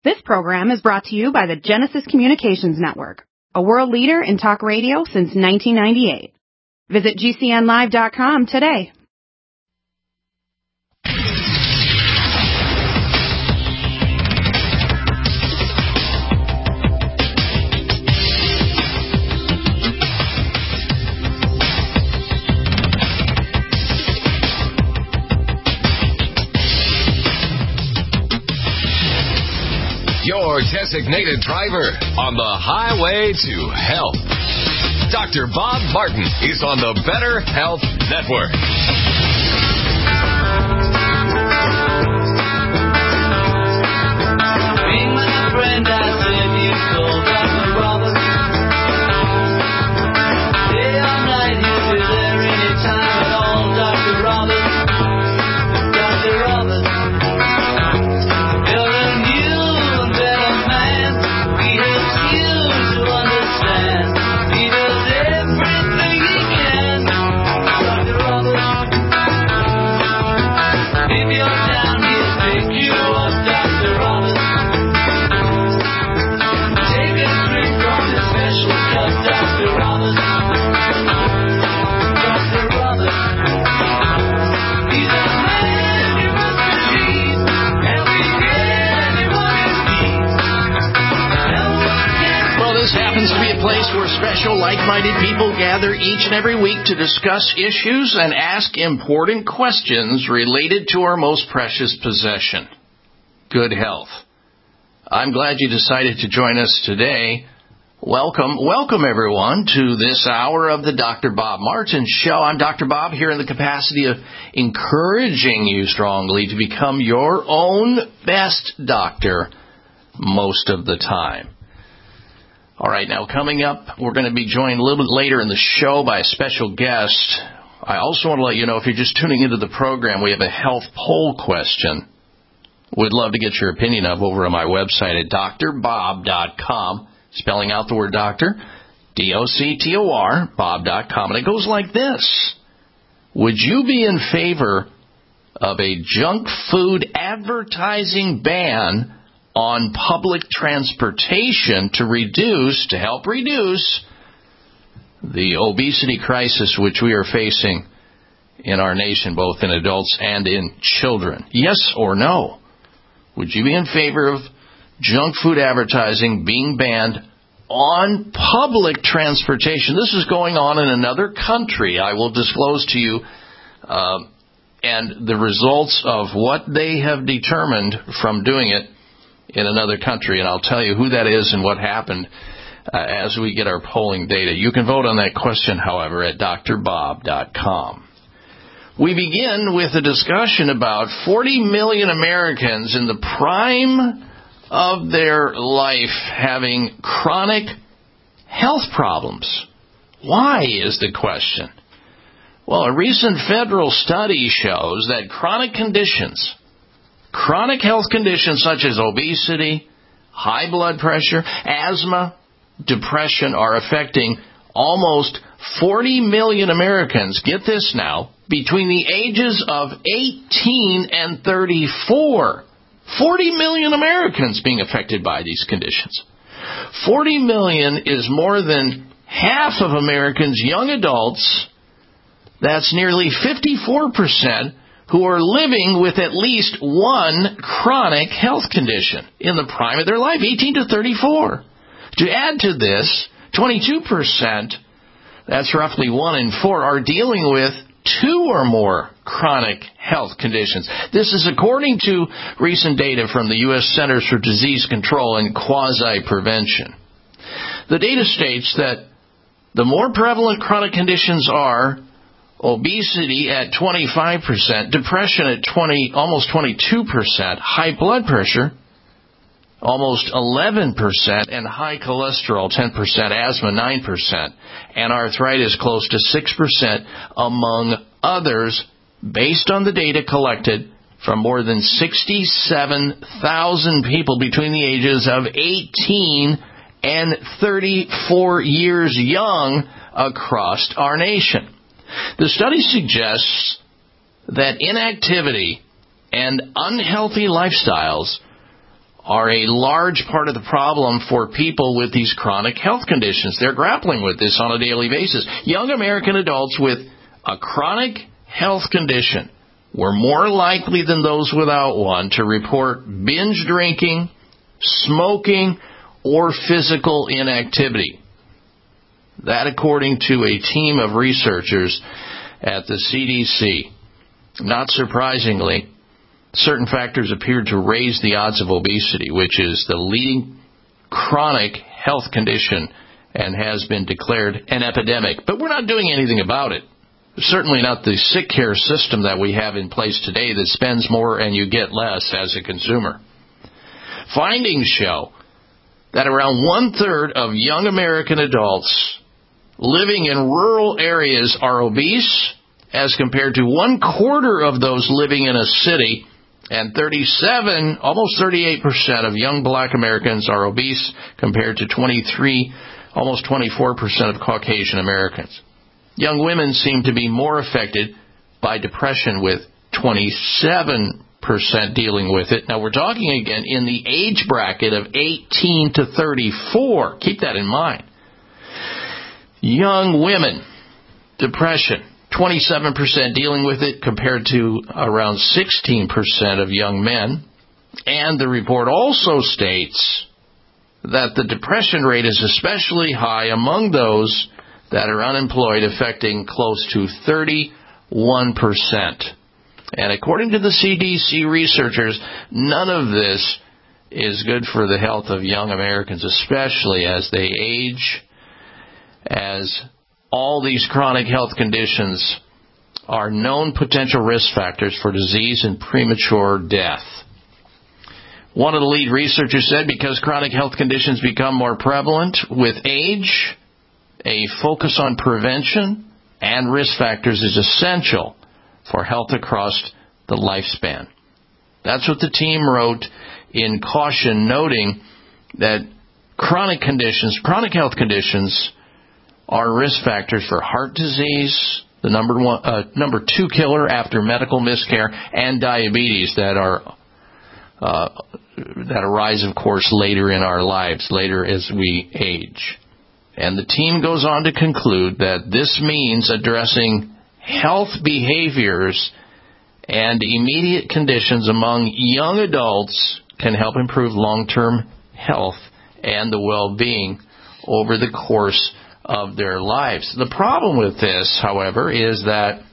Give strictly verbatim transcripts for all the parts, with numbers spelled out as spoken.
This program is brought to you by the Genesis Communications Network, a world leader in talk radio since nineteen ninety-eight. Visit G C N live dot com today. Your designated driver on the highway to health. Doctor Bob Martin is on the Better Health Network. Being my friend, I said you told Doctor Roberts. Day or night, he'll be there anytime at all, Doctor Roberts. Doctor Roberts. Where special, like-minded people gather each and every week to discuss issues and ask important questions related to our most precious possession, good health. I'm glad you decided to join us today. Welcome, welcome everyone to this hour of the Doctor Bob Martin Show. I'm Doctor Bob here in the capacity of encouraging you strongly to become your own best doctor most of the time. All right, now coming up, we're going to be joined a little bit later in the show by a special guest. I also want to let you know, if you're just tuning into the program, we have a health poll question we'd love to get your opinion of over on my website at doctor bob dot com, spelling out the word doctor, D O C T O R, bob dot com. And it goes like this. Would you be in favor of a junk food advertising ban on public transportation to reduce, to help reduce the obesity crisis which we are facing in our nation, both in adults and in children? Yes or no? Would you be in favor of junk food advertising being banned on public transportation? This is going on in another country. I will disclose to you uh, and the results of what they have determined from doing it in another country, and I'll tell you who that is and what happened uh, as we get our polling data. You can vote on that question, however, at doctor bob dot com. We begin with a discussion about forty million Americans in the prime of their life having chronic health problems. Why is the question? Well, a recent federal study shows that chronic conditions Chronic health conditions such as obesity, high blood pressure, asthma, depression are affecting almost forty million Americans, get this now, between the ages of eighteen and thirty-four. forty million Americans being affected by these conditions. forty million is more than half of Americans' young adults. That's nearly fifty-four percent. Who are living with at least one chronic health condition in the prime of their life, eighteen to thirty-four. To add to this, twenty-two percent, that's roughly one in four, are dealing with two or more chronic health conditions. This is according to recent data from the U S Centers for Disease Control and Quasi-Prevention. The data states that the more prevalent chronic conditions are obesity at twenty-five percent, depression at twenty, almost twenty-two percent, high blood pressure almost eleven percent, and high cholesterol ten percent, asthma nine percent, and arthritis close to six percent, among others, based on the data collected from more than sixty-seven thousand people between the ages of eighteen and thirty-four years young across our nation. The study suggests that inactivity and unhealthy lifestyles are a large part of the problem for people with these chronic health conditions. They're grappling with this on a daily basis. Young American adults with a chronic health condition were more likely than those without one to report binge drinking, smoking, or physical inactivity. That according to a team of researchers at the C D C. Not surprisingly, certain factors appeared to raise the odds of obesity, which is the leading chronic health condition and has been declared an epidemic. But we're not doing anything about it. Certainly not the sick care system that we have in place today that spends more and you get less as a consumer. Findings show that around one-third of young American adults living in rural areas are obese, as compared to one-quarter of those living in a city, and thirty-seven, almost thirty-eight percent of young black Americans are obese, compared to twenty-three, almost twenty-four percent of Caucasian Americans. Young women seem to be more affected by depression, with twenty-seven percent dealing with it. Now, we're talking again in the age bracket of eighteen to thirty-four. Keep that in mind. Young women, depression, twenty-seven percent dealing with it compared to around sixteen percent of young men. And the report also states that the depression rate is especially high among those that are unemployed, affecting close to thirty-one percent. And according to the C D C researchers, none of this is good for the health of young Americans, especially as they age, as all these chronic health conditions are known potential risk factors for disease and premature death. One of the lead researchers said because chronic health conditions become more prevalent with age, a focus on prevention and risk factors is essential for health across the lifespan. That's what the team wrote in caution, noting that chronic conditions, chronic health conditions are risk factors for heart disease, the number one, uh, number two killer after medical miscare, and diabetes that are uh, that arise, of course, later in our lives, later as we age. And the team goes on to conclude that this means addressing health behaviors and immediate conditions among young adults can help improve long-term health and the well-being over the course of their lives. The problem with this, however, is that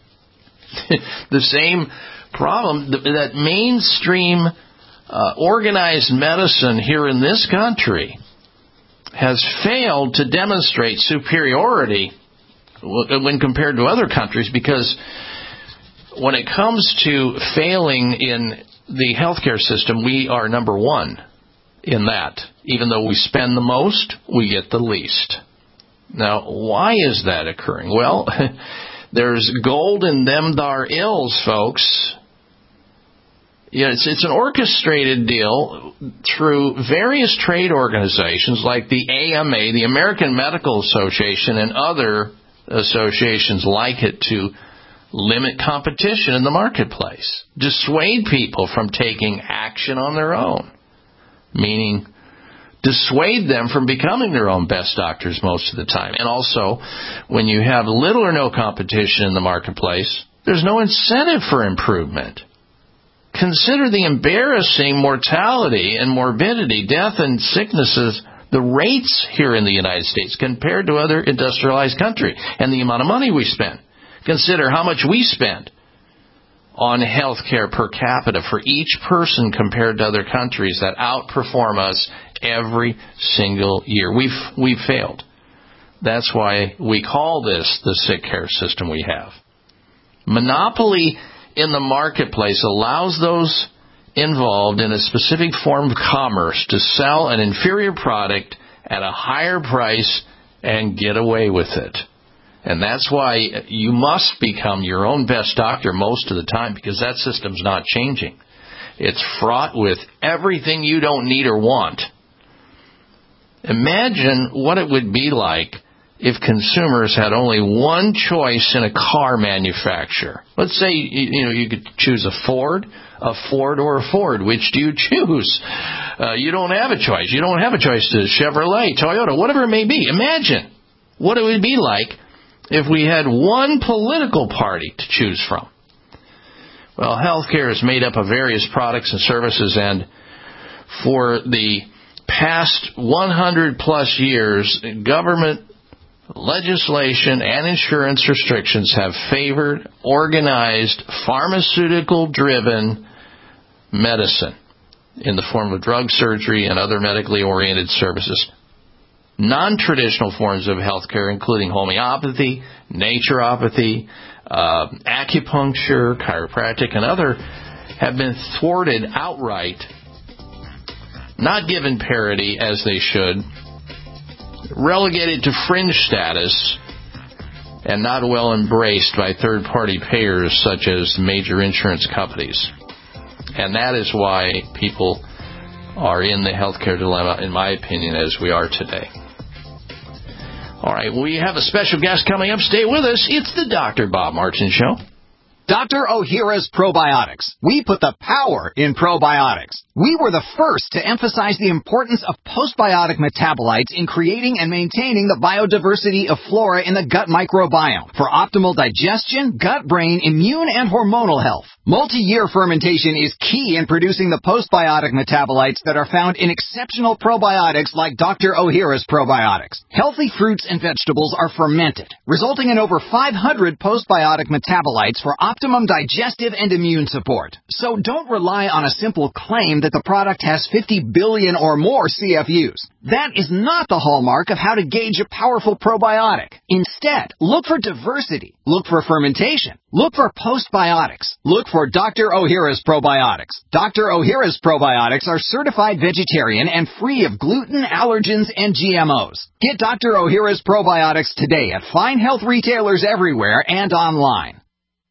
the same problem that mainstream uh, organized medicine here in this country has failed to demonstrate superiority when compared to other countries, because when it comes to failing in the healthcare system, we are number one in that. Even though we spend the most, we get the least. Now, why is that occurring? Well, there's gold in them thar ills, folks. Yeah, it's, it's an orchestrated deal through various trade organizations like the A M A, the American Medical Association, and other associations like it to limit competition in the marketplace, dissuade people from taking action on their own, meaning dissuade them from becoming their own best doctors most of the time. And also, when you have little or no competition in the marketplace, there's no incentive for improvement. Consider the embarrassing mortality and morbidity, death and sicknesses, the rates here in the United States compared to other industrialized countries, and the amount of money we spend. Consider how much we spend on health care per capita for each person compared to other countries that outperform us every single year. We've we've failed. That's why we call this the sick care system we have. Monopoly in the marketplace allows those involved in a specific form of commerce to sell an inferior product at a higher price and get away with it. And that's why you must become your own best doctor most of the time, because that system's not changing. It's fraught with everything you don't need or want. Imagine what it would be like if consumers had only one choice in a car manufacturer? Let's say, you know, you could choose a Ford, a Ford or a Ford. Which do you choose? Uh, you don't have a choice. You don't have a choice to Chevrolet, Toyota, whatever it may be. Imagine what it would be like if we had one political party to choose from. Well, healthcare is made up of various products and services, and for the past one hundred plus years, government legislation and insurance restrictions have favored organized pharmaceutical-driven medicine in the form of drug surgery and other medically oriented services. Non-traditional forms of healthcare, including homeopathy, naturopathy, uh, acupuncture, chiropractic, and other, have been thwarted outright, not given parity as they should, relegated to fringe status, and not well embraced by third-party payers such as major insurance companies. And that is why people are in the healthcare dilemma, in my opinion, as we are today. All right, we have a special guest coming up. Stay with us. It's the Doctor Bob Martin Show. Doctor Ohhira's Probiotics. We put the power in probiotics. We were the first to emphasize the importance of postbiotic metabolites in creating and maintaining the biodiversity of flora in the gut microbiome for optimal digestion, gut-brain, immune, and hormonal health. Multi-year fermentation is key in producing the postbiotic metabolites that are found in exceptional probiotics like Doctor Ohhira's Probiotics. Healthy fruits and vegetables are fermented, resulting in over five hundred postbiotic metabolites for optimum digestive and immune support. So don't rely on a simple claim that the product has fifty billion or more C F Us. That is not the hallmark of how to gauge a powerful probiotic. Instead, look for diversity. Look for fermentation. Look for postbiotics. Look for Doctor Ohhira's Probiotics. Doctor Ohhira's Probiotics are certified vegetarian and free of gluten, allergens, and G M Os. Get Doctor Ohhira's Probiotics today at fine health retailers everywhere and online.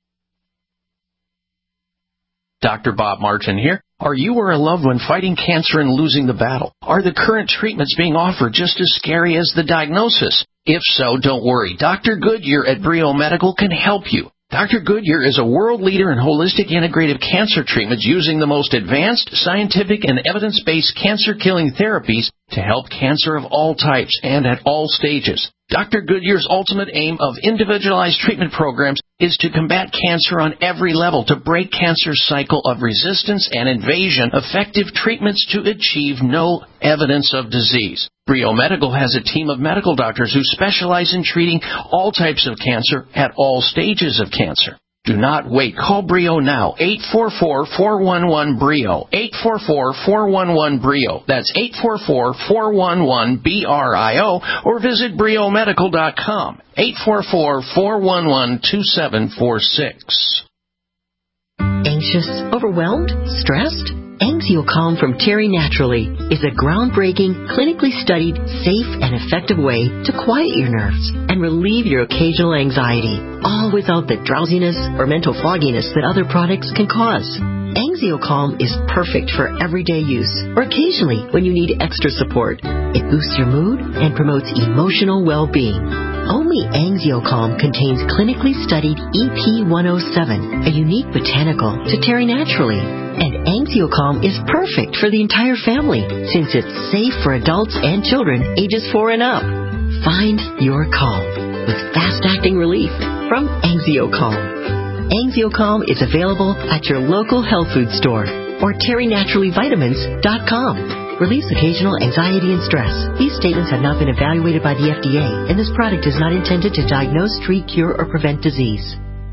Doctor Bob Martin here. Are you or a loved one fighting cancer and losing the battle? Are the current treatments being offered just as scary as the diagnosis? If so, don't worry. Doctor Goodyear at Brio Medical can help you. Doctor Goodyear is a world leader in holistic integrative cancer treatments using the most advanced scientific and evidence-based cancer-killing therapies to help cancer of all types and at all stages. Doctor Goodyear's ultimate aim of individualized treatment programs is to combat cancer on every level, to break cancer's cycle of resistance and invasion, effective treatments to achieve no evidence of disease. Brio Medical has a team of medical doctors who specialize in treating all types of cancer at all stages of cancer. Do not wait. Call Brio now. eight four four, four one one, B R I O. eight four four, four one one, B R I O. That's eight four four, four one one, B R I O. Or visit brio medical dot com. eight four four, four one one, two seven four six. Anxious, overwhelmed, stressed? AngioCalm from Terry Naturally is a groundbreaking, clinically studied, safe, and effective way to quiet your nerves and relieve your occasional anxiety, all without the drowsiness or mental fogginess that other products can cause. AngioCalm is perfect for everyday use or occasionally when you need extra support. It boosts your mood and promotes emotional well-being. Only AngioCalm contains clinically studied E P one oh seven, a unique botanical to Terry Naturally. And AngioCalm is perfect for the entire family since it's safe for adults and children ages four and up. Find your calm with fast-acting relief from AngioCalm. AngioCalm is available at your local health food store or terry naturally vitamins dot com. Release occasional anxiety and stress. These statements have not been evaluated by the F D A, and this product is not intended to diagnose, treat, cure, or prevent disease.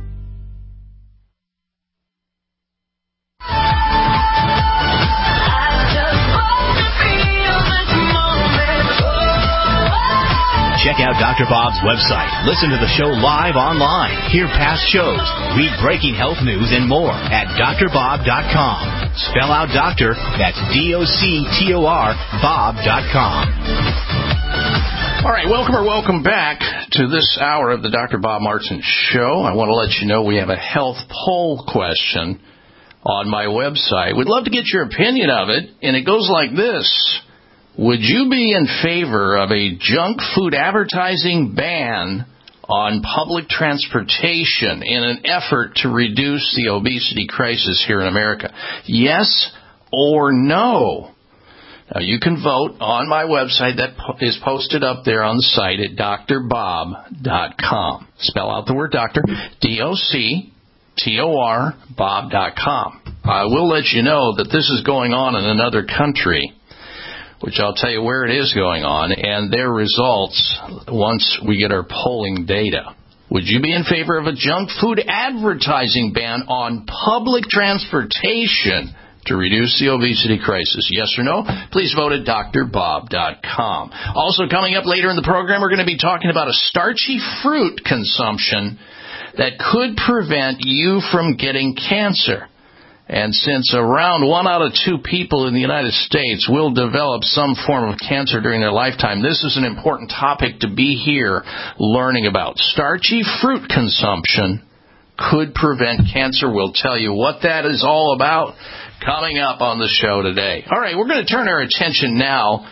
Check out Doctor Bob's website. Listen to the show live online. Hear past shows. Read breaking health news and more at D R bob dot com. Spell out doctor, that's D O C T O R, Bob dot com. All right, welcome or welcome back to this hour of the Doctor Bob Martin Show. I want to let you know we have a health poll question on my website. We'd love to get your opinion of it, and it goes like this. Would you be in favor of a junk food advertising ban on public transportation in an effort to reduce the obesity crisis here in America? Yes or no? Now, you can vote on my website that is posted up there on the site at dr bob dot com. Spell out the word doctor, D O C T O R, bob dot com. I will let you know that this is going on in another country, which I'll tell you where it is going on, and their results once we get our polling data. Would you be in favor of a junk food advertising ban on public transportation to reduce the obesity crisis? Yes or no? Please vote at dr bob dot com. Also coming up later in the program, we're going to be talking about a starchy fruit consumption that could prevent you from getting cancer. And since around one out of two people in the United States will develop some form of cancer during their lifetime, this is an important topic to be here learning about. Starchy fruit consumption could prevent cancer. We'll tell you what that is all about coming up on the show today. All right, we're going to turn our attention now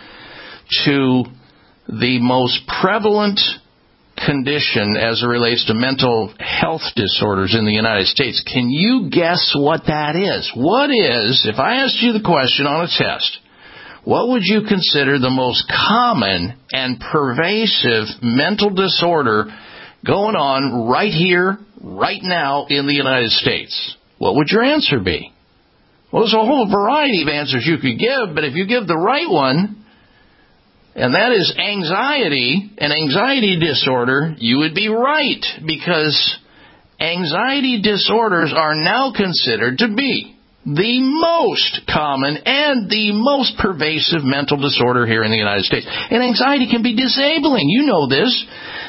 to the most prevalent condition as it relates to mental health disorders in the United States. Can you guess what that is? What is, if I asked you the question on a test, what would you consider the most common and pervasive mental disorder going on right here, right now in the United States? What would your answer be? Well, there's a whole variety of answers you could give, but if you give the right one, and that is anxiety, an anxiety disorder, you would be right, because anxiety disorders are now considered to be the most common and the most pervasive mental disorder here in the United States. And anxiety can be disabling. You know this.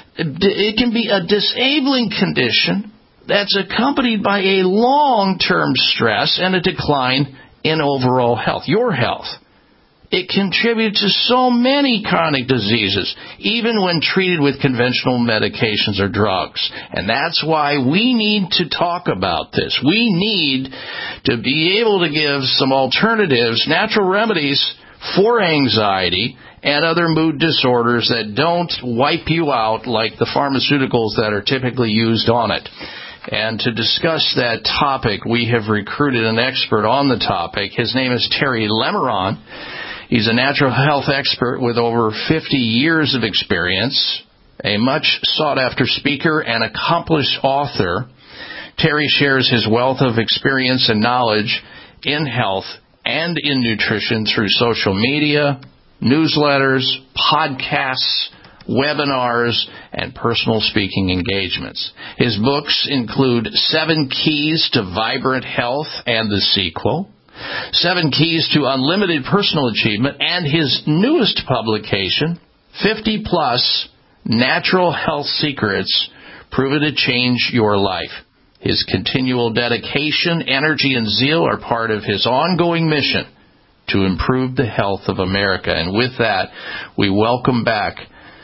It can be a disabling condition that's accompanied by a long-term stress and a decline in overall health, your health. It contributes to so many chronic diseases, even when treated with conventional medications or drugs. And that's why we need to talk about this. We need to be able to give some alternatives, natural remedies for anxiety and other mood disorders that don't wipe you out like the pharmaceuticals that are typically used on it. And to discuss that topic, we have recruited an expert on the topic. His name is Terry Lemeron. He's a natural health expert with over fifty years of experience, a much sought-after speaker and accomplished author. Terry shares his wealth of experience and knowledge in health and in nutrition through social media, newsletters, podcasts, webinars, and personal speaking engagements. His books include Seven Keys to Vibrant Health and the sequel, Seven Keys to Unlimited Personal Achievement, and his newest publication, fifty plus Natural Health Secrets Proven to Change Your Life. His continual dedication, energy, and zeal are part of his ongoing mission to improve the health of America. And with that, we welcome back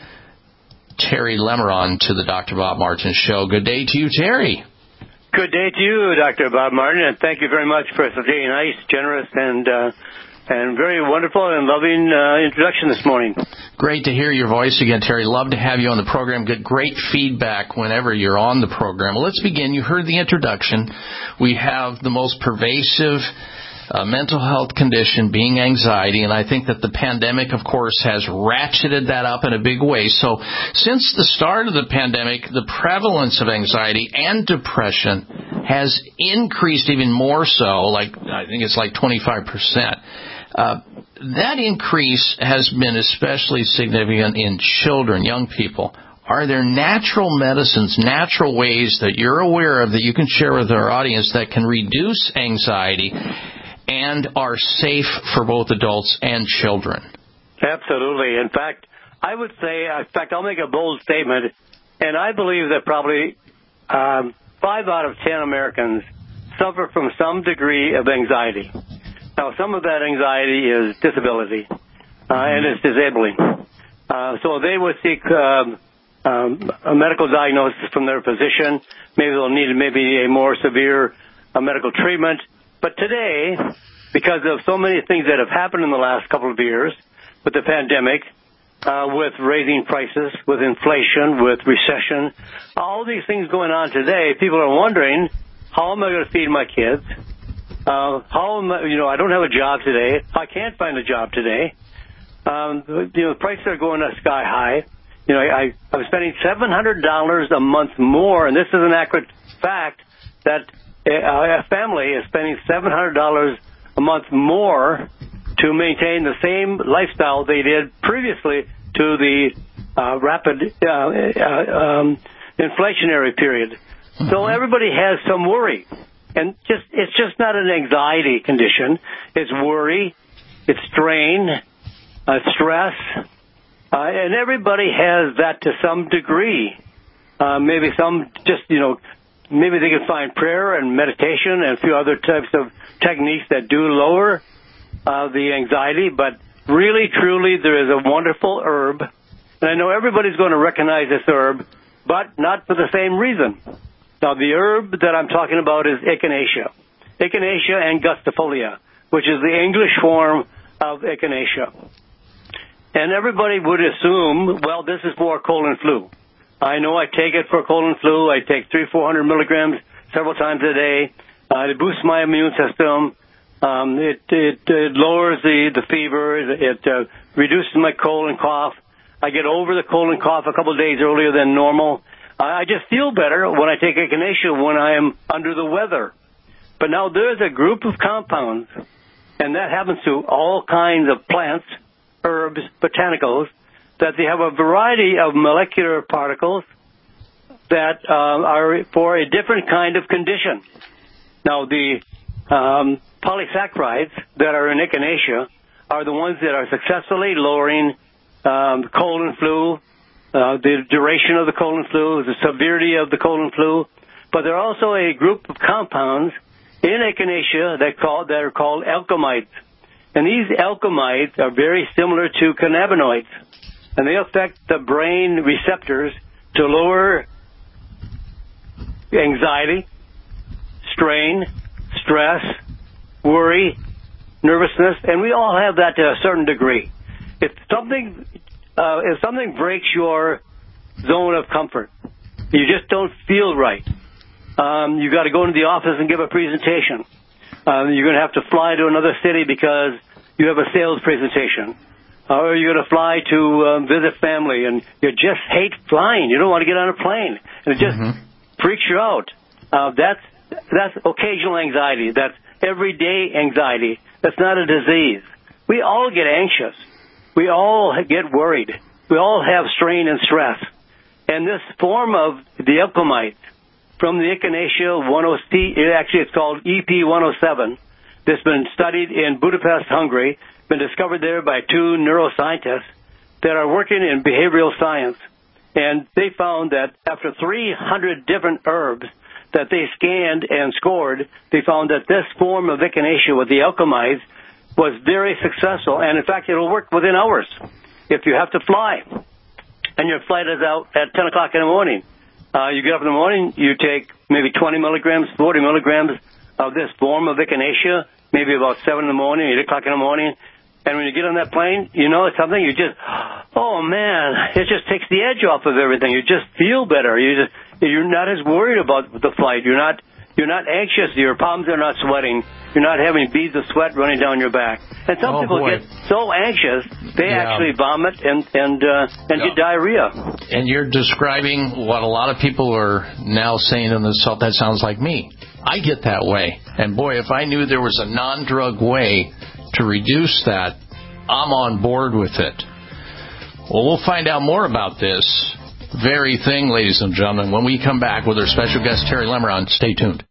Terry Lemeron to the Doctor Bob Martin Show. Good day to you, Terry. Good day to you, Doctor Bob Martin, and thank you very much for such a nice, generous, and uh, and very wonderful and loving uh, introduction this morning. Great to hear your voice again, Terry. Love to have you on the program. Get great feedback whenever you're on the program. Well, let's begin. You heard the introduction. We have the most pervasive Uh, mental health condition being anxiety, and I think that the pandemic, of course, has ratcheted that up in a big way. So since the start of the pandemic, the prevalence of anxiety and depression has increased even more so, like I think it's like twenty-five percent. Uh, that increase has been especially significant in children, young people. Are there natural medicines, natural ways that you're aware of that you can share with our audience that can reduce anxiety and are safe for both adults and children? Absolutely. In fact, I would say, in fact, I'll make a bold statement, and I believe that probably um, five out of ten Americans suffer from some degree of anxiety. Now, some of that anxiety is disability, uh, and it's disabling. Uh, so they would seek um, um, a medical diagnosis from their physician. Maybe they'll need maybe a more severe uh, medical treatment. But today, because of so many things that have happened in the last couple of years, with the pandemic, uh, with raising prices, with inflation, with recession, all these things going on today, people are wondering, how am I going to feed my kids? Uh, how am I, you know, I don't have a job today. I can't find a job today. Um, you know, the prices are going up sky high. You know, I, I'm spending seven hundred dollars a month more, and this is an accurate fact, that a, a family is spending seven hundred dollars a month more to maintain the same lifestyle they did previously to the uh, rapid uh, uh, um, inflationary period. Mm-hmm. So everybody has some worry. And just it's just not an anxiety condition. It's worry, it's strain, uh, stress, uh, and everybody has that to some degree. Uh, maybe some just, you know, maybe they can find prayer and meditation and a few other types of techniques that do lower uh, the anxiety. But really, truly, there is a wonderful herb. And I know everybody's going to recognize this herb, but not for the same reason. Now, the herb that I'm talking about is echinacea. Echinacea angustifolia, which is the English form of echinacea. And everybody would assume, well, this is for cold and flu. I know I take it for cold and flu. I take three, four hundred milligrams several times a day. Uh, it boosts my immune system. Um, it, it, it lowers the, the fever. It uh, reduces my cold and cough. I get over the cold and cough a couple of days earlier than normal. I just feel better when I take echinacea when I am under the weather. But now there's a group of compounds, and that happens to all kinds of plants, herbs, botanicals, that they have a variety of molecular particles that uh, are for a different kind of condition. Now, the um, polysaccharides that are in echinacea are the ones that are successfully lowering um, cold and flu, Uh, the duration of the cold and flu, the severity of the cold and flu, but there are also a group of compounds in echinacea that, call, that are called alkaloids. And these alkaloids are very similar to cannabinoids, and they affect the brain receptors to lower anxiety, strain, stress, worry, nervousness, and we all have that to a certain degree. If something... Uh, if something breaks your zone of comfort, you just don't feel right. Um, you got to go into the office and give a presentation. Um, you're going to have to fly to another city because you have a sales presentation. Or you're going to fly to um, visit family, and you just hate flying. You don't want to get on a plane, and it just mm-hmm. freaks you out. Uh, that's that's occasional anxiety. That's everyday anxiety. That's not a disease. We all get anxious. We all get worried. We all have strain and stress. And this form of the alkaloids from the echinacea one oh C, actually it's called E P one oh seven, that's been studied in Budapest, Hungary, been discovered there by two neuroscientists that are working in behavioral science. And they found that after three hundred different herbs that they scanned and scored, they found that this form of echinacea with the alkaloids was very successful, and in fact, it'll work within hours. If you have to fly, and your flight is out at ten o'clock in the morning, uh, you get up in the morning, you take maybe twenty milligrams, forty milligrams of this form of echinacea, maybe about seven in the morning, eight o'clock in the morning, and when you get on that plane, you know it's something, you just, oh man, it just takes the edge off of everything. You just feel better. You just, you're not as worried about the flight. You're not You're not anxious. Your palms are not sweating. You're not having beads of sweat running down your back. And some oh, people boy. get so anxious they yeah. actually vomit and and uh, and yeah. get diarrhea. And you're describing what a lot of people are now saying in the South. That sounds like me. I get that way. And boy, if I knew there was a non-drug way to reduce that, I'm on board with it. Well, we'll find out more about this very thing, ladies and gentlemen, when we come back with our special guest, Terry Lemeron. Stay tuned.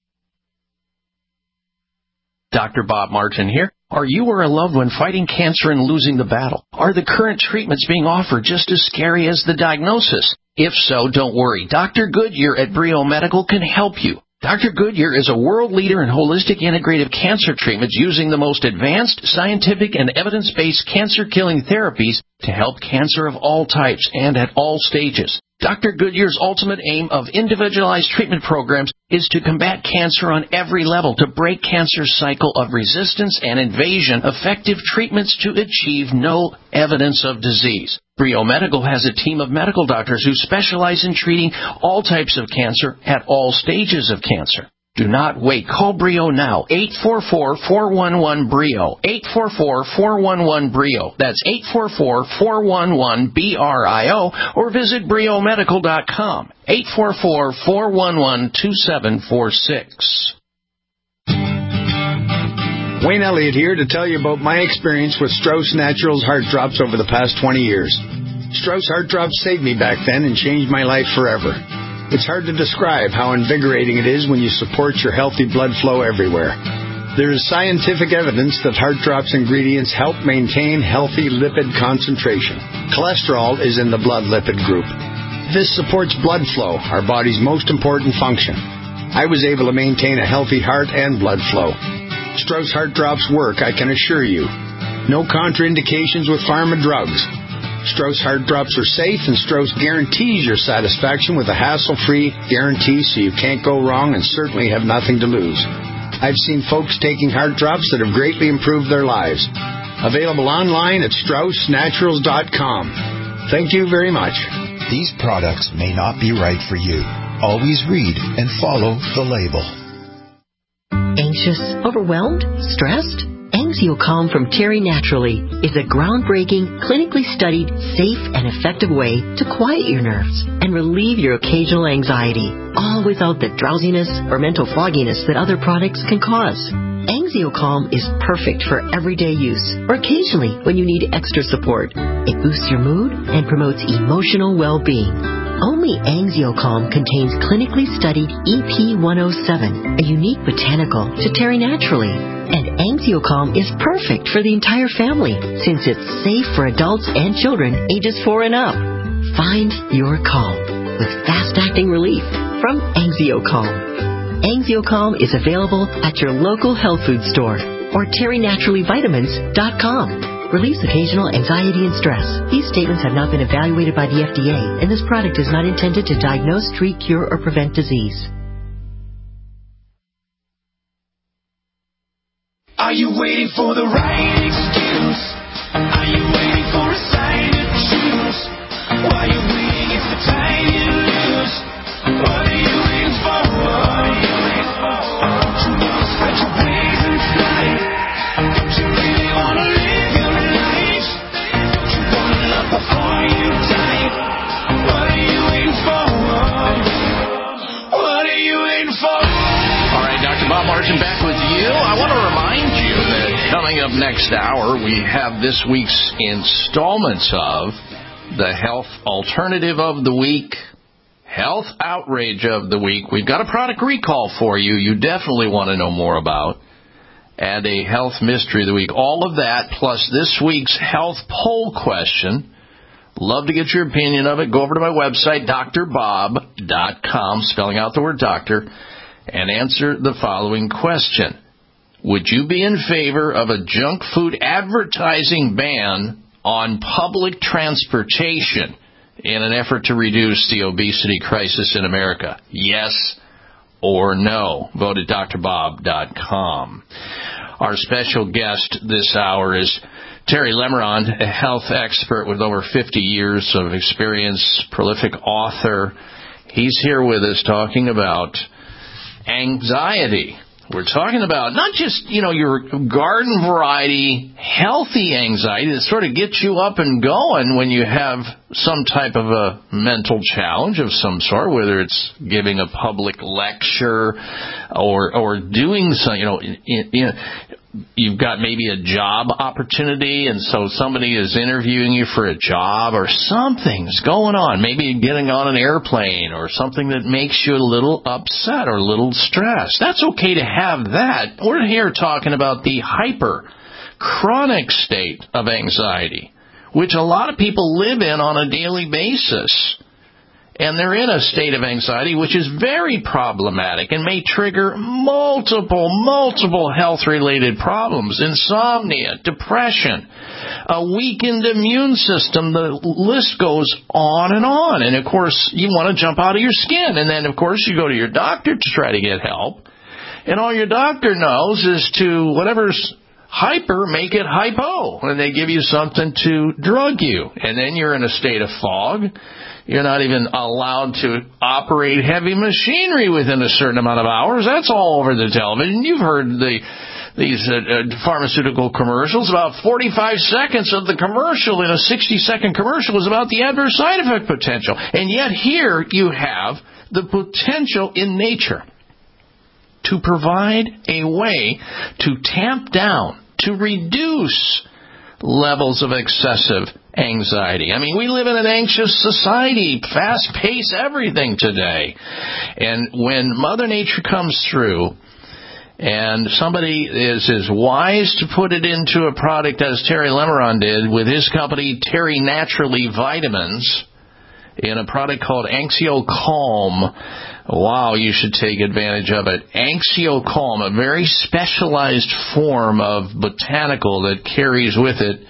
Doctor Bob Martin here. Are you or a loved one fighting cancer and losing the battle? Are the current treatments being offered just as scary as the diagnosis? If so, don't worry. Doctor Goodyear at Brio Medical can help you. Doctor Goodyear is a world leader in holistic integrative cancer treatments using the most advanced scientific and evidence-based cancer-killing therapies to help cancer of all types and at all stages. Doctor Goodyear's ultimate aim of individualized treatment programs is to combat cancer on every level, to break cancer's cycle of resistance and invasion, effective treatments to achieve no evidence of disease. Brio Medical has a team of medical doctors who specialize in treating all types of cancer at all stages of cancer. Do not wait. Call Brio now. eight four four, four one one, B R I O. eight four four, four one one, B R I O. That's eight four four, four one one, B R I O. Or visit brio medical dot com. eight four four, four one one, two seven four six. Wayne Elliott here to tell you about my experience with Strauss Naturals Heart Drops over the past twenty years. Strauss Heart Drops saved me back then and changed my life forever. It's hard to describe how invigorating it is when you support your healthy blood flow everywhere. There is scientific evidence that Heart Drops ingredients help maintain healthy lipid concentration. Cholesterol is in the blood lipid group. This supports blood flow, our body's most important function. I was able to maintain a healthy heart and blood flow. Strauss Heart Drops work, I can assure you. No contraindications with pharma drugs. Strauss Heart Drops are safe, and Strauss guarantees your satisfaction with a hassle-free guarantee so you can't go wrong and certainly have nothing to lose. I've seen folks taking Heart Drops that have greatly improved their lives. Available online at strauss naturals dot com. Thank you very much. These products may not be right for you. Always read and follow the label. Anxious, overwhelmed, stressed? AngioCalm from Terry Naturally is a groundbreaking, clinically studied, safe, and effective way to quiet your nerves and relieve your occasional anxiety, all without the drowsiness or mental fogginess that other products can cause. AngioCalm is perfect for everyday use or occasionally when you need extra support. It boosts your mood and promotes emotional well-being. Only AngioCalm contains clinically studied E P one oh seven, a unique botanical to Terry Naturally. And AngioCalm is perfect for the entire family since it's safe for adults and children ages four and up. Find your calm with fast-acting relief from AngioCalm. AngioCalm is available at your local health food store or terry naturally vitamins dot com. Relieves occasional anxiety and stress. These statements have not been evaluated by the F D A, and this product is not intended to diagnose, treat, cure, or prevent disease. Are you waiting for the right excuse? Are you waiting for a sign to choose? While you're waiting, it's the time you lose. What are you waiting for? What are you waiting for? Don't you want to spread your wings and fly? Don't you really want to live your life? Don't you want to love before you die? What are you waiting for? What are you waiting for? All right, Doctor Bob Martin back with you. I want to remind you that coming up next hour, we have this week's installments of the Health Alternative of the Week, Health Outrage of the Week. We've got a product recall for you you definitely want to know more about, and a Health Mystery of the Week. All of that, plus this week's Health Poll question. Love to get your opinion of it. Go over to my website, D R bob dot com, spelling out the word doctor, and answer the following question. Would you be in favor of a junk food advertising ban on public transportation in an effort to reduce the obesity crisis in America? Yes or no? Vote at D R bob dot com. Our special guest this hour is Terry Lemerond, a health expert with over fifty years of experience, prolific author. He's here with us talking about anxiety. We're talking about not just, you know, your garden variety, healthy anxiety that sort of gets you up and going when you have some type of a mental challenge of some sort, whether it's giving a public lecture or or doing some, you know, in, in, you've got maybe a job opportunity, and so somebody is interviewing you for a job or something's going on, maybe getting on an airplane or something that makes you a little upset or a little stressed. That's okay to have that. We're here talking about the hyper chronic state of anxiety, which a lot of people live in on a daily basis. and they're in a state of anxiety, which is very problematic and may trigger multiple, multiple health-related problems, insomnia, depression, a weakened immune system. The list goes on and on. And, of course, you want to jump out of your skin. And then, of course, you go to your doctor to try to get help. And all your doctor knows is to whatever's hyper, make it hypo. And they give you something to drug you. And then you're in a state of fog. You're not even allowed to operate heavy machinery within a certain amount of hours. That's all over the television. You've heard the these uh, uh, pharmaceutical commercials. About forty-five seconds of the commercial in a sixty-second commercial is about the adverse side effect potential. And yet here you have the potential in nature to provide a way to tamp down, to reduce levels of excessive anxiety. I mean, we live in an anxious society, fast-paced everything today. And when Mother Nature comes through and somebody is as wise to put it into a product as Terry Lemeron did with his company, Terry Naturally Vitamins, in a product called Anxio Calm. Wow, you should take advantage of it. Anxio Calm, a very specialized form of botanical that carries with it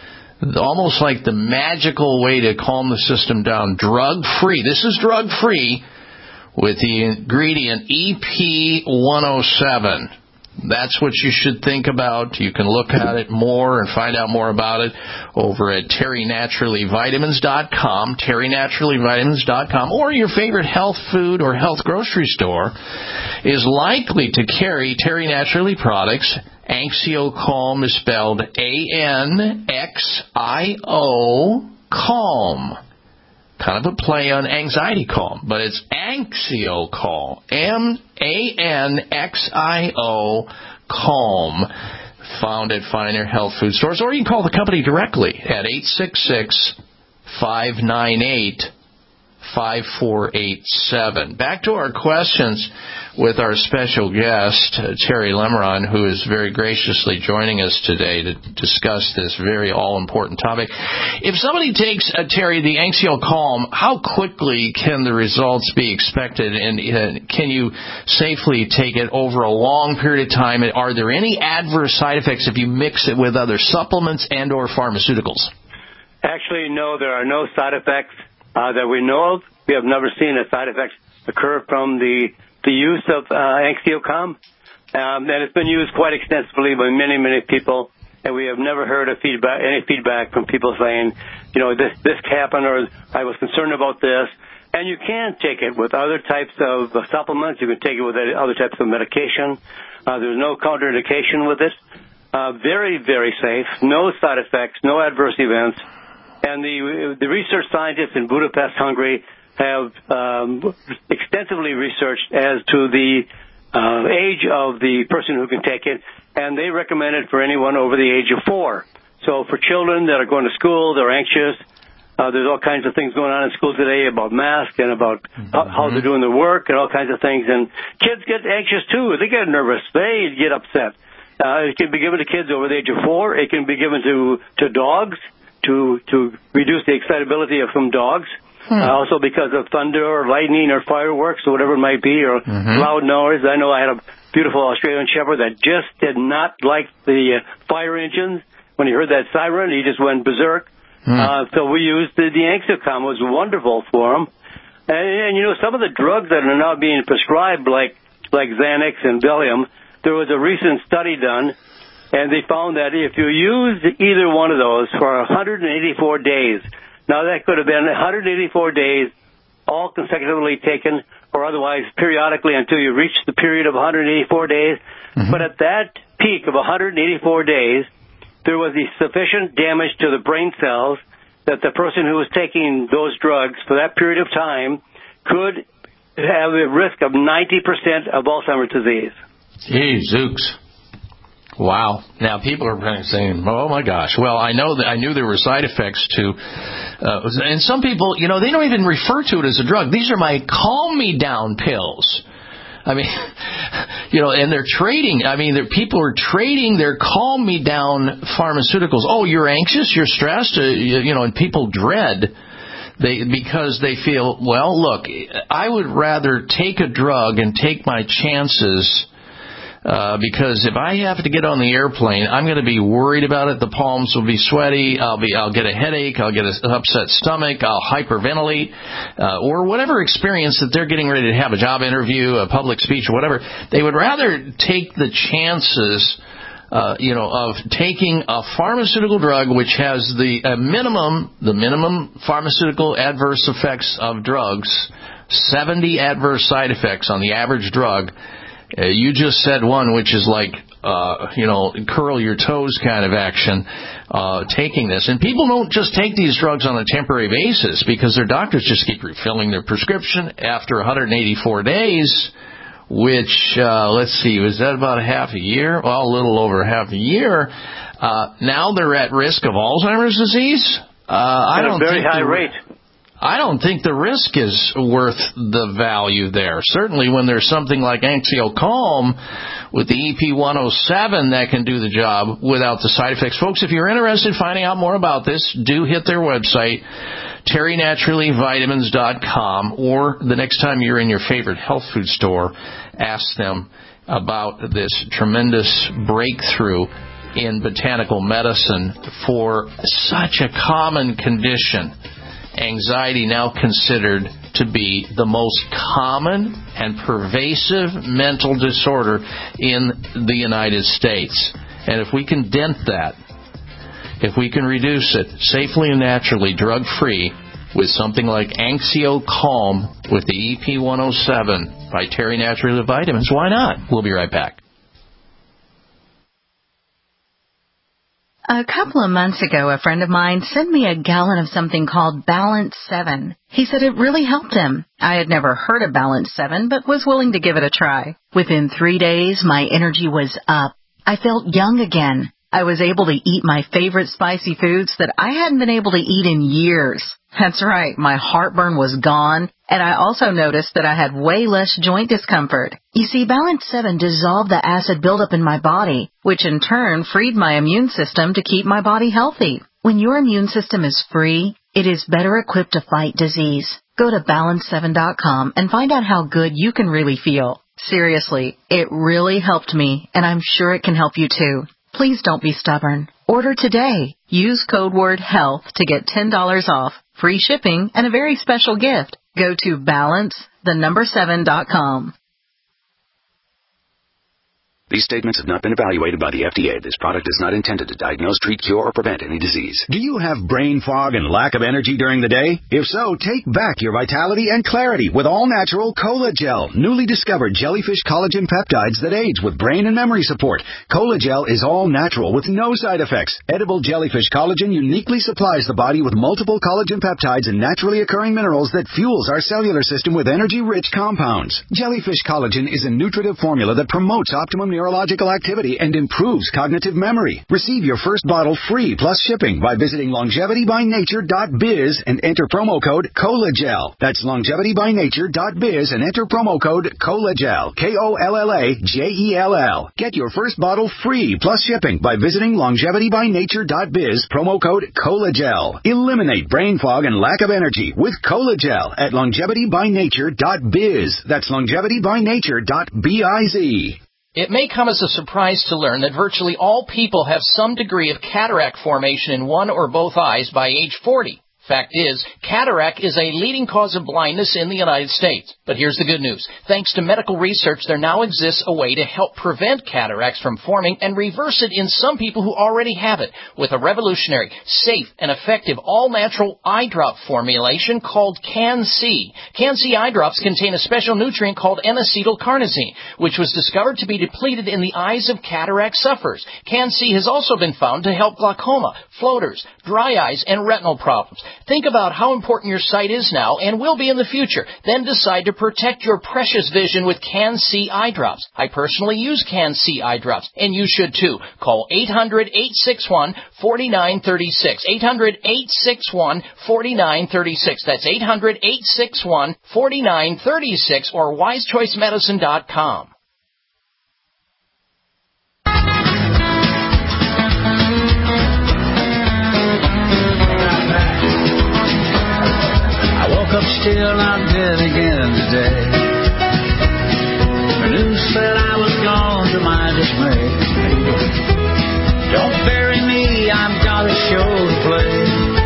almost like the magical way to calm the system down. Drug-free. This is drug-free with the ingredient E P one oh seven. That's what you should think about. You can look at it more and find out more about it over at terry naturally vitamins dot com, terry naturally vitamins dot com, or your favorite health food or health grocery store is likely to carry Terry Naturally products. Anxio Calm is spelled A N X I O Calm. Kind of a play on anxiety calm, but it's Anxio Calm. M A N X I O Calm. Found at finer health food stores. Or you can call the company directly at eight six six, five nine eight, five four eight seven. Back to our questions with our special guest, uh, Terry Lemeron, who is very graciously joining us today to discuss this very all-important topic. If somebody takes, uh, Terry, the Anxio Calm, how quickly can the results be expected, and uh, can you safely take it over a long period of time? Are there any adverse side effects if you mix it with other supplements and or pharmaceuticals? Actually, no, there are no side effects uh, that we know of. We have never seen a side effect occur from the the use of uh, Anxio Calm, um, and it's been used quite extensively by many, many people, and we have never heard of feedback, any feedback from people saying, you know, this this happened, or I was concerned about this. And you can take it with other types of uh, supplements. You can take it with other types of medication. Uh, there's no contraindication with it. Uh, very, very safe. No side effects. No adverse events. And the the research scientists in Budapest, Hungary, have um, extensively researched as to the uh, age of the person who can take it, and they recommend it for anyone over the age of four. So for children that are going to school, they're anxious. Uh, there's all kinds of things going on in school today about masks and about mm-hmm. how, how they're doing their work and all kinds of things. And kids get anxious, too. They get nervous. They get upset. Uh, it can be given to kids over the age of four. It can be given to, to dogs to, to reduce the excitability of some dogs. Hmm. Uh, also because of thunder or lightning or fireworks or whatever it might be, or mm-hmm. loud noise. I know I had a beautiful Australian Shepherd that just did not like the uh, fire engines. When he heard that siren, he just went berserk. Hmm. Uh, so we used the, the Anxio Calm. It was wonderful for him. And, and, you know, some of the drugs that are now being prescribed, like, like Xanax and Valium, there was a recent study done, and they found that if you used either one of those for one hundred eighty-four days, now, that could have been one hundred eighty-four days, all consecutively taken, or otherwise periodically until you reach the period of one hundred eighty-four days. Mm-hmm. But at that peak of one hundred eighty-four days, there was the sufficient damage to the brain cells that the person who was taking those drugs for that period of time could have a risk of ninety percent of Alzheimer's disease. Gee, zooks. Wow. Now, people are saying, oh, my gosh. Well, I know that I knew there were side effects to, uh, and some people, you know, they don't even refer to it as a drug. These are my calm-me-down pills. I mean, you know, and they're trading. I mean, people are trading their calm-me-down pharmaceuticals. Oh, you're anxious, you're stressed, uh, you, you know, and people dread They because they feel, well, look, I would rather take a drug and take my chances. Uh, because if I have to get on the airplane, I'm going to be worried about it. The palms will be sweaty. I'll be, I'll get a headache. I'll get an upset stomach. I'll hyperventilate, uh, or whatever experience that they're getting ready to have, a job interview, a public speech, or whatever. They would rather take the chances, uh, you know, of taking a pharmaceutical drug which has the uh, minimum, the minimum pharmaceutical adverse effects of drugs, seventy adverse side effects on the average drug. Uh, you just said one, which is like, uh, you know, curl your toes kind of action, uh, taking this. And people don't just take these drugs on a temporary basis because their doctors just keep refilling their prescription after one hundred eighty-four days, which, uh, let's see, was that about a half a year? Well, a little over half a year. Uh, now they're at risk of Alzheimer's disease. Uh, I don't At a very think high the, rate. I don't think the risk is worth the value there. Certainly when there's something like Anxio Calm with the E P one oh seven that can do the job without the side effects. Folks, if you're interested in finding out more about this, do hit their website, terry naturally vitamins dot com, or the next time you're in your favorite health food store, ask them about this tremendous breakthrough in botanical medicine for such a common condition. Anxiety now considered to be the most common and pervasive mental disorder in the United States. And if we can dent that, if we can reduce it safely and naturally, drug-free, with something like Anxio Calm with the E P one oh seven by Terry Naturally Vitamins, why not? We'll be right back. A couple of months ago, a friend of mine sent me a gallon of something called Balance seven. He said it really helped him. I had never heard of Balance seven, but was willing to give it a try. Within three days, my energy was up. I felt young again. I was able to eat my favorite spicy foods that I hadn't been able to eat in years. That's right, my heartburn was gone, and I also noticed that I had way less joint discomfort. You see, Balance seven dissolved the acid buildup in my body, which in turn freed my immune system to keep my body healthy. When your immune system is free, it is better equipped to fight disease. Go to balance seven dot com and find out how good you can really feel. Seriously, it really helped me, and I'm sure it can help you too. Please don't be stubborn. Order today. Use code word HEALTH to get ten dollars off, free shipping, and a very special gift. Go to balance the number seven dot com. These statements have not been evaluated by the F D A. This product is not intended to diagnose, treat, cure, or prevent any disease. Do you have brain fog and lack of energy during the day? If so, take back your vitality and clarity with all-natural Cola-Gel, newly discovered jellyfish collagen peptides that aids with brain and memory support. Cola-Gel is all-natural with no side effects. Edible jellyfish collagen uniquely supplies the body with multiple collagen peptides and naturally occurring minerals that fuels our cellular system with energy-rich compounds. Jellyfish collagen is a nutritive formula that promotes optimum neurological activity and improves cognitive memory. Receive your first bottle free plus shipping by visiting longevity by nature dot biz and enter promo code COLAGEL. That's longevity by nature dot biz and enter promo code COLAGEL. K O L L A J E L L. Get your first bottle free plus shipping by visiting longevity by nature dot biz, promo code COLAGEL. Eliminate brain fog and lack of energy with Cola-Gel at longevity by nature dot biz. That's longevity by nature dot biz. It may come as a surprise to learn that virtually all people have some degree of cataract formation in one or both eyes by age forty. Fact is, cataract is a leading cause of blindness in the United States. But here's the good news. Thanks to medical research, there now exists a way to help prevent cataracts from forming and reverse it in some people who already have it with a revolutionary, safe, and effective all-natural eye drop formulation called Can-C. Can-C eye drops contain a special nutrient called N-acetylcarnosine, which was discovered to be depleted in the eyes of cataract sufferers. Can-C has also been found to help glaucoma, floaters, dry eyes, and retinal problems. Think about how important your sight is now and will be in the future. Then decide to protect your precious vision with Can-C eye drops. I personally use Can-C eye drops, and you should too. Call eight hundred, eight six one, four nine three six. eight hundred, eight six one, four nine three six. That's eight hundred, eight six one, four nine three six or wise choice medicine dot com. still not dead again today. The news said I was gone to my dismay. Don't bury me, I've got a show to play.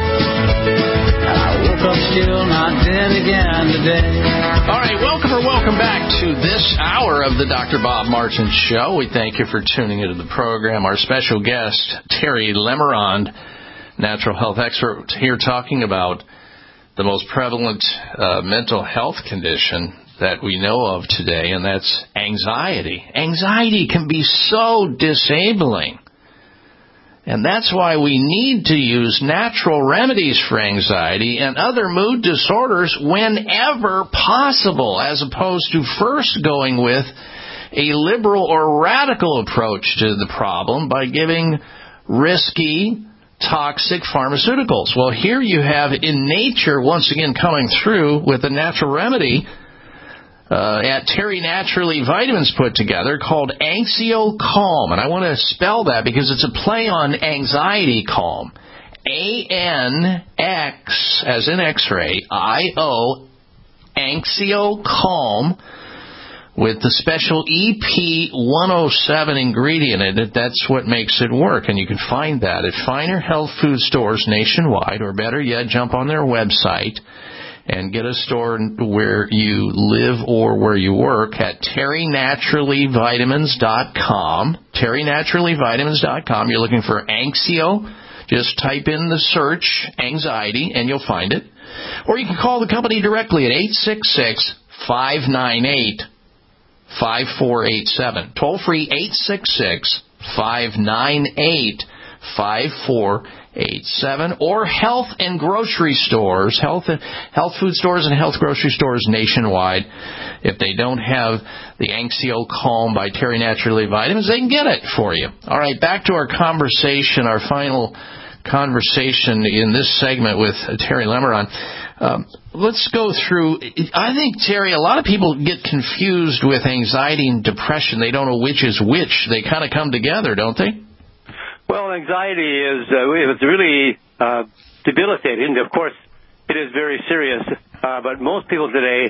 And I woke up still not dead again today. All right, welcome or welcome back to this hour of the Doctor Bob Martin Show. We thank you for tuning into the program. Our special guest, Terry Lemerond, natural health expert, here talking about the most prevalent uh, mental health condition that we know of today, and that's anxiety. Anxiety can be so disabling. And that's why we need to use natural remedies for anxiety and other mood disorders whenever possible, as opposed to first going with a liberal or radical approach to the problem by giving risky, toxic pharmaceuticals. Well, here you have in nature, once again, coming through with a natural remedy Uh, at Terry Naturally Vitamins put together called Anxio Calm. And I want to spell that because it's a play on anxiety calm. A N X, as in X-ray, I O, Anxio Calm, with the special E P one oh seven ingredient in it. That's what makes it work. And you can find that at finer health food stores nationwide, or better yet, jump on their website and get a store where you live or where you work at terry naturally vitamins dot com. terry naturally vitamins dot com. You're looking for Anxio. Just type in the search anxiety and you'll find it. Or you can call the company directly at eight six six, five nine eight, five four eight seven. Toll free eight six six, five nine eight, five four eight seven. Or health and grocery stores, health and health food stores and health grocery stores nationwide. If they don't have the Anxio Calm by Terry Naturally Vitamins, they can get it for you. All right, back to our conversation, our final conversation in this segment with Terry Lemerond. Um, let's go through. I think, Terry, a lot of people get confused with anxiety and depression. They don't know which is which. They kind of come together, don't they? Well, anxiety is uh, it's really uh, debilitating. Of course, it is very serious. Uh, but most people today,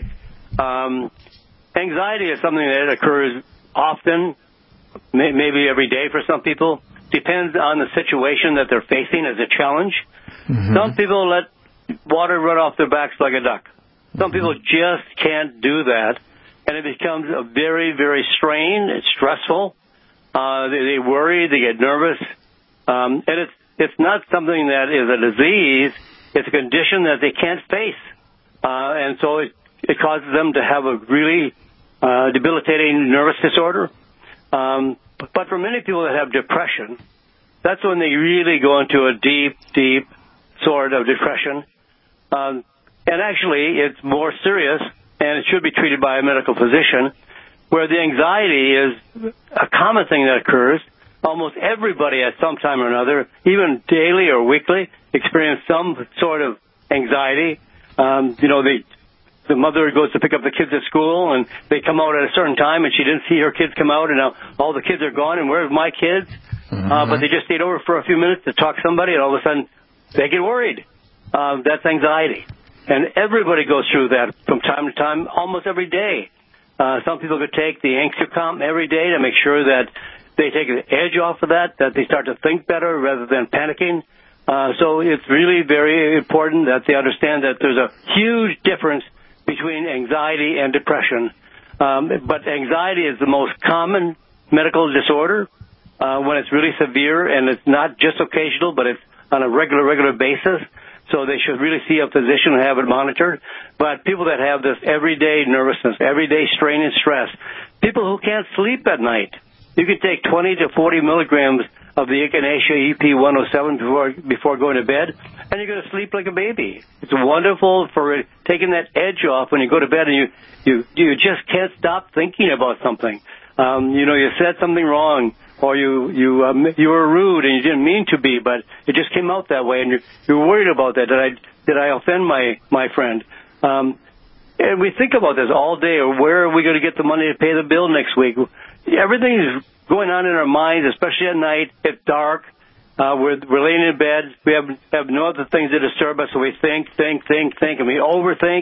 um, anxiety is something that occurs often, may, maybe every day for some people. Depends on the situation that they're facing as a challenge. Mm-hmm. Some people let water run off their backs like a duck. Some people just can't do that, and it becomes a very, very strained. It's stressful. Uh, they, they worry. They get nervous. Um, and it's it's not something that is a disease. It's a condition that they can't face. Uh, and so it, it causes them to have a really uh, debilitating nervous disorder. Um, but for many people that have depression, that's when they really go into a deep, deep sort of depression. Um, and actually, it's more serious, and it should be treated by a medical physician, where the anxiety is a common thing that occurs. Almost everybody at some time or another, even daily or weekly, experience some sort of anxiety. Um, you know, the the mother goes to pick up the kids at school, and they come out at a certain time, and she didn't see her kids come out, and now all the kids are gone, and where's my kids? Mm-hmm. Uh, but they just stayed over for a few minutes to talk to somebody, and all of a sudden they get worried. Um, that's anxiety. And everybody goes through that from time to time, almost every day. Uh, some people could take the Anxio Calm every day to make sure that they take the edge off of that, that they start to think better rather than panicking. Uh, so it's really very important that they understand that there's a huge difference between anxiety and depression. Um, but anxiety is the most common medical disorder uh, when it's really severe, and it's not just occasional, but it's on a regular, regular basis. So they should really see a physician and have it monitored. But people that have this everyday nervousness, everyday strain and stress, people who can't sleep at night, you can take twenty to forty milligrams of the Echinacea E P one oh seven before before going to bed, and you're going to sleep like a baby. It's wonderful for taking that edge off when you go to bed, and you you you just can't stop thinking about something. Um, you know, you said something wrong, or you you um, you were rude and you didn't mean to be, but it just came out that way, and you're you're worried about that. Did I did I offend my my friend? Um, and we think about this all day. Or where are we going to get the money to pay the bill next week? Everything is going on in our minds, especially at night. It's dark. Uh, we're, we're laying in bed. We have, have no other things to disturb us, so we think, think, think, think, and we overthink.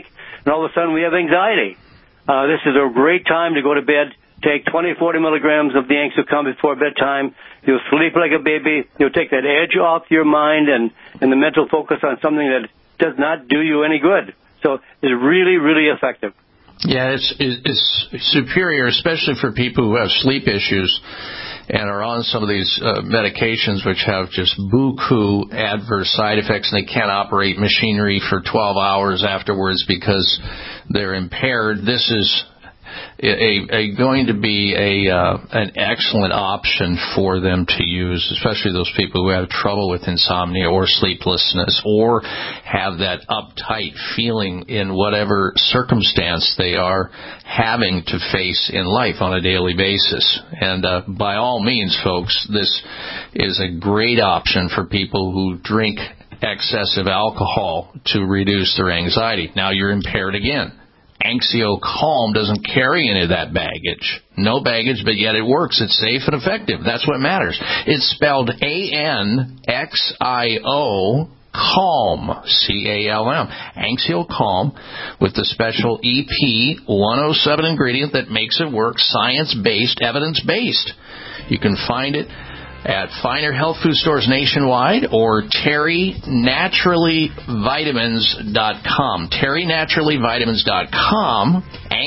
and all of a sudden we have anxiety. Uh, this is a great time to go to bed. Take twenty, forty milligrams of the Anxiocalm before bedtime. You'll sleep like a baby. You'll take that edge off your mind and, and the mental focus on something that does not do you any good. So it's really, really effective. Yeah, it's it's superior, especially for people who have sleep issues and are on some of these uh, medications which have just buku adverse side effects, and they can't operate machinery for twelve hours afterwards because they're impaired. This is a, a going to be a uh, an excellent option for them to use, especially those people who have trouble with insomnia or sleeplessness or have that uptight feeling in whatever circumstance they are having to face in life on a daily basis. And uh, by all means, folks, this is a great option for people who drink excessive alcohol to reduce their anxiety. Now you're impaired again. Anxiocalm doesn't carry any of that baggage. No baggage, but yet it works. It's safe and effective. That's what matters. It's spelled A N X I O, Calm, C A L M. Anxiocalm with the special E P one oh seven ingredient that makes it work, science-based, evidence-based. You can find it at finer health food stores nationwide or terry naturally vitamins dot com. terry naturally vitamins dot com.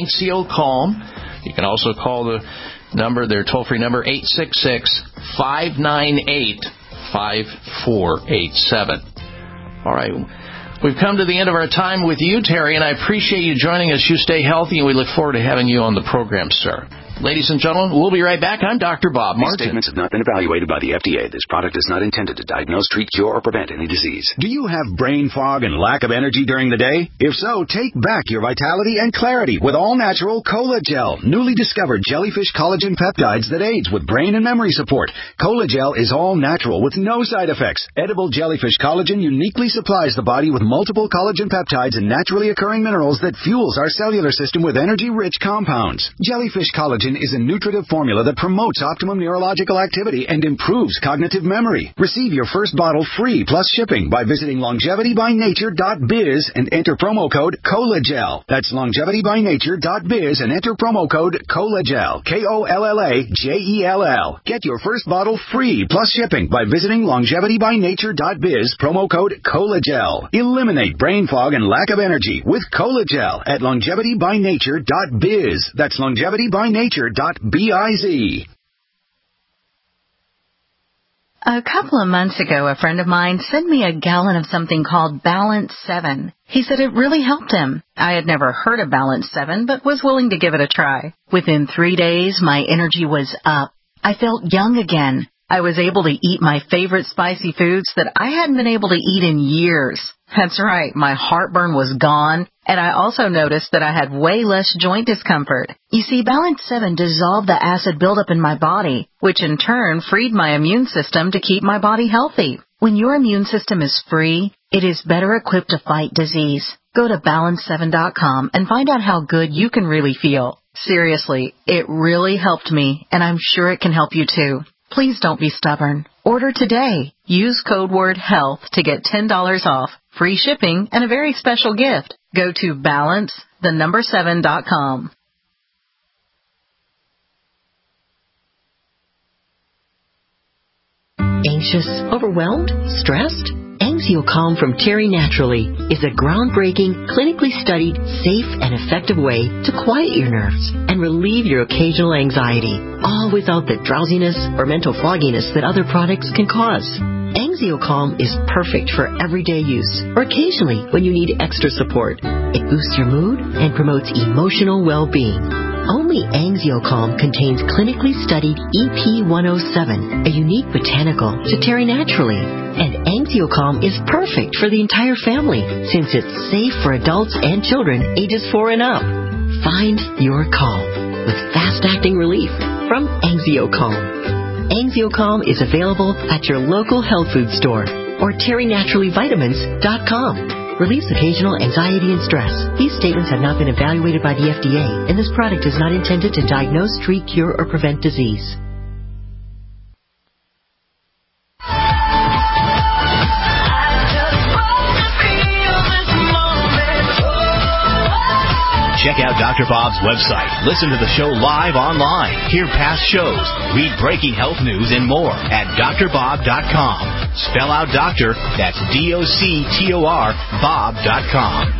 Anxiocalm. You can also call the number, their toll-free number, eight six six, five nine eight, five four eight seven. All right. We've come to the end of our time with you, Terry, and I appreciate you joining us. You stay healthy, and we look forward to having you on the program, sir. Ladies and gentlemen, we'll be right back. I'm Doctor Bob Martin. These statements have not been evaluated by the F D A. This product is not intended to diagnose, treat, cure, or prevent any disease. Do you have brain fog and lack of energy during the day? If so, take back your vitality and clarity with all-natural Cola Gel, newly discovered jellyfish collagen peptides that aids with brain and memory support. Cola Gel is all-natural with no side effects. Edible jellyfish collagen uniquely supplies the body with multiple collagen peptides and naturally occurring minerals that fuels our cellular system with energy-rich compounds. Jellyfish collagen is a nutritive formula that promotes optimum neurological activity and improves cognitive memory. Receive your first bottle free plus shipping by visiting longevity by nature dot biz and enter promo code COLAGEL. That's longevity by nature dot biz and enter promo code COLAGEL. K O L L A J E L L. Get your first bottle free plus shipping by visiting longevity by nature dot biz, promo code COLAGEL. Eliminate brain fog and lack of energy with Colagel at longevity by nature dot biz. That's longevity by nature dot biz. A couple of months ago, a friend of mine sent me a gallon of something called Balance seven. He said it really helped him. I had never heard of Balance seven, but was willing to give it a try. Within three days, my energy was up. I felt young again. I was able to eat my favorite spicy foods that I hadn't been able to eat in years. That's right, my heartburn was gone, and I also noticed that I had way less joint discomfort. You see, Balance seven dissolved the acid buildup in my body, which in turn freed my immune system to keep my body healthy. When your immune system is free, it is better equipped to fight disease. Go to balance seven dot com and find out how good you can really feel. Seriously, it really helped me, and I'm sure it can help you too. Please don't be stubborn. Order today. Use code word HEALTH to get ten dollars off, free shipping, and a very special gift. Go to balance the number seven dot com. Anxious, overwhelmed, stressed? Anxiocalm from Terry Naturally is a groundbreaking, clinically studied, safe, and effective way to quiet your nerves and relieve your occasional anxiety, all without the drowsiness or mental fogginess that other products can cause. Anxiocalm is perfect for everyday use or occasionally when you need extra support. It boosts your mood and promotes emotional well-being. Only Anxiocalm contains clinically studied E P one oh seven, a unique botanical to Terry Naturally. And Anxiocalm is perfect for the entire family since it's safe for adults and children ages four and up. Find your calm with fast-acting relief from Anxiocalm. Anxiocalm is available at your local health food store or terry naturally vitamins dot com. Relieves occasional anxiety and stress. These statements have not been evaluated by the F D A, and this product is not intended to diagnose, treat, cure, or prevent disease. Check out Doctor Bob's website. Listen to the show live online. Hear past shows. Read breaking health news and more at D R bob dot com. Spell out doctor, that's D O C T O R, Bob dot com.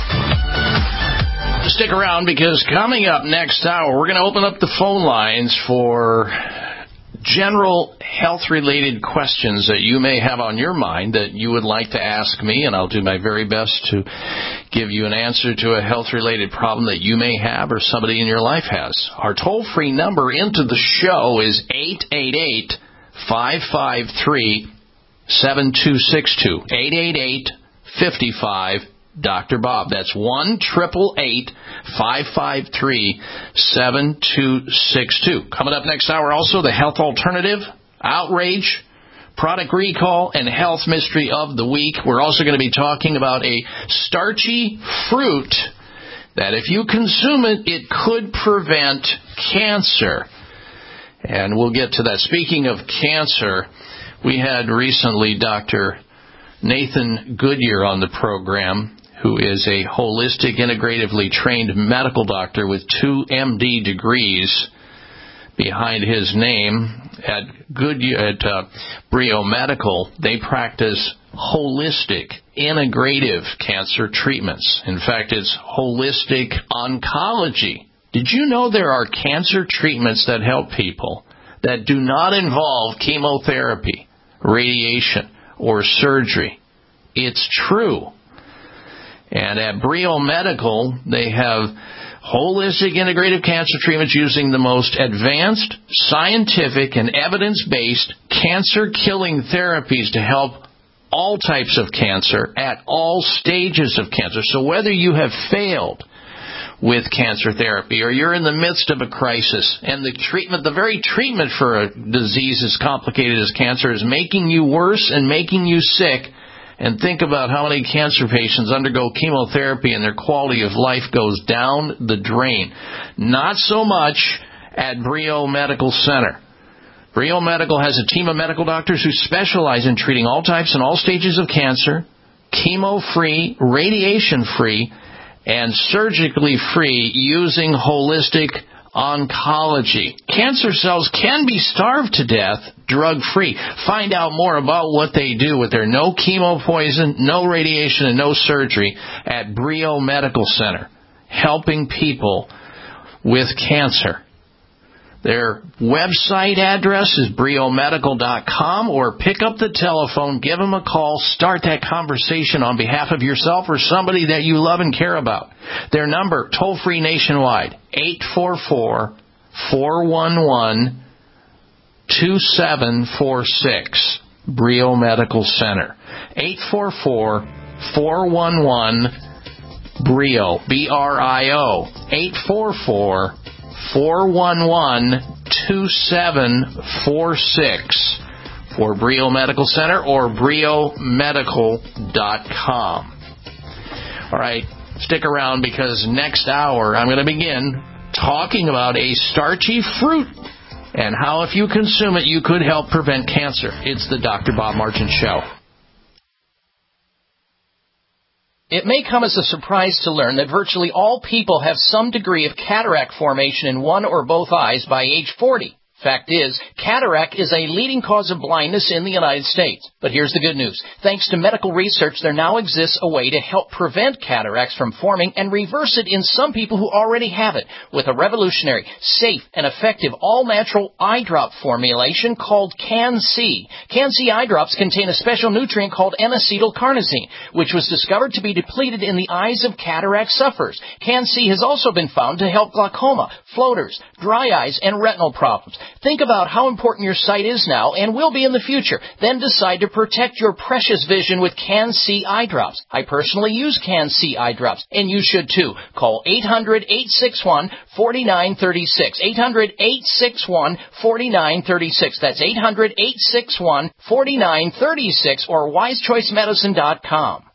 Stick around because coming up next hour, we're going to open up the phone lines for general health-related questions that you may have on your mind that you would like to ask me, and I'll do my very best to give you an answer to a health-related problem that you may have or somebody in your life has. Our toll-free number into the show is eight eight eight, five five three, seven two six two, eight eight eight, five five, Doctor Bob. That's one eight eight eight, five five three, seven two six two. Coming up next hour also, the health alternative, outrage, product recall, and health mystery of the week. We're also going to be talking about a starchy fruit that if you consume it, it could prevent cancer. And we'll get to that. Speaking of cancer, we had recently Doctor Nathan Goodyear on the program, who is a holistic, integratively trained medical doctor with two M D degrees behind his name. At Goodyear, at uh, Brio Medical, they practice holistic, integrative cancer treatments. In fact, it's holistic oncology. Did you know there are cancer treatments that help people that do not involve chemotherapy, radiation, or surgery? It's true. And at Brio Medical, they have holistic integrative cancer treatments using the most advanced, scientific, and evidence-based cancer-killing therapies to help all types of cancer at all stages of cancer. So whether you have failed with cancer therapy or you're in the midst of a crisis and the treatment, the very treatment for a disease as complicated as cancer is making you worse and making you sick, and think about how many cancer patients undergo chemotherapy and their quality of life goes down the drain. Not so much at Brio Medical Center. Brio Medical has a team of medical doctors who specialize in treating all types and all stages of cancer, chemo-free, radiation-free, and surgically free using holistic oncology. Cancer cells can be starved to death drug-free. Find out more about what they do with their no chemo poison, no radiation, and no surgery at Brio Medical Center, helping people with cancer. Their website address is brio medical dot com, or pick up the telephone, give them a call, start that conversation on behalf of yourself or somebody that you love and care about. Their number, toll-free nationwide, eight four four, four one one, two seven four six, Brio Medical Center. eight four four, four one one, Brio, B R I O, eight four four, four one one, two seven four six for Brio Medical Center or brio medical dot com. All right, stick around because next hour I'm going to begin talking about a starchy fruit and how if you consume it you could help prevent cancer. It's the Doctor Bob Martin Show. It may come as a surprise to learn that virtually all people have some degree of cataract formation in one or both eyes by age forty. Fact is, cataract is a leading cause of blindness in the United States. But here's the good news. Thanks to medical research, there now exists a way to help prevent cataracts from forming and reverse it in some people who already have it with a revolutionary, safe, and effective all-natural eye drop formulation called Can-C. Can-C eye drops contain a special nutrient called N-acetylcarnosine, which was discovered to be depleted in the eyes of cataract sufferers. Can-C has also been found to help glaucoma, floaters, dry eyes, and retinal problems. Think about how important your sight is now and will be in the future. Then decide to protect your precious vision with Can-C eye drops. I personally use Can-C eye drops, and you should too. Call eight hundred, eight six one, four nine three six. eight hundred, eight six one, four nine three six. That's eight hundred, eight six one, four nine three six or wise choice medicine dot com.